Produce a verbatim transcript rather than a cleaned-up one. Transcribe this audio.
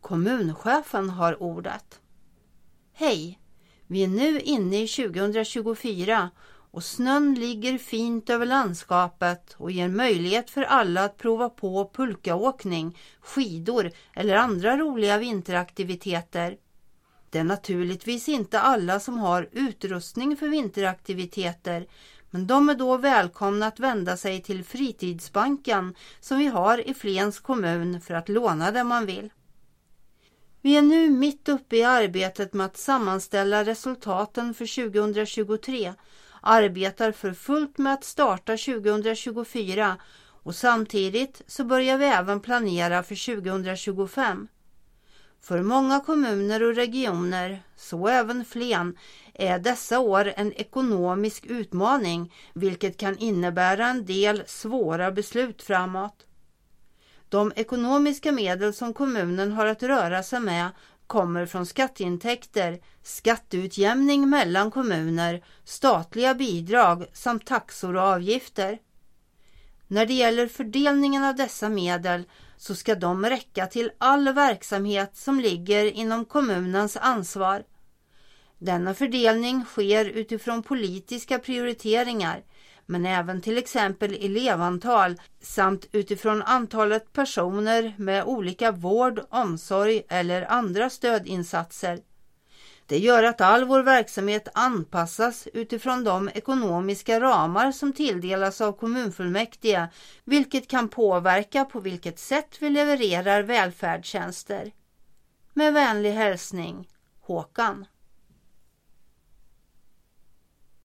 Kommunchefen har ordet. Hej, vi är nu inne i tjugohundratjugofyra och snön ligger fint över landskapet och ger möjlighet för alla att prova på pulkaåkning, skidor eller andra roliga vinteraktiviteter. Det är naturligtvis inte alla som har utrustning för vinteraktiviteter, men de är då välkomna att vända sig till fritidsbanken som vi har i Flens kommun för att låna det man vill. Vi är nu mitt uppe i arbetet med att sammanställa resultaten för tjugohundratjugotre, arbetar för fullt med att starta tjugohundratjugofyra och samtidigt så börjar vi även planera för tjugohundratjugofem. För många kommuner och regioner, så även Flen, är dessa år en ekonomisk utmaning, vilket kan innebära en del svåra beslut framåt. De ekonomiska medel som kommunen har att röra sig med kommer från skatteintäkter, skatteutjämning mellan kommuner, statliga bidrag samt taxor och avgifter. När det gäller fördelningen av dessa medel så ska de räcka till all verksamhet som ligger inom kommunens ansvar. Denna fördelning sker utifrån politiska prioriteringar, men även till exempel elevantal samt utifrån antalet personer med olika vård, omsorg eller andra stödinsatser. Det gör att all vår verksamhet anpassas utifrån de ekonomiska ramar som tilldelas av kommunfullmäktige, vilket kan påverka på vilket sätt vi levererar välfärdstjänster. Med vänlig hälsning, Håkan.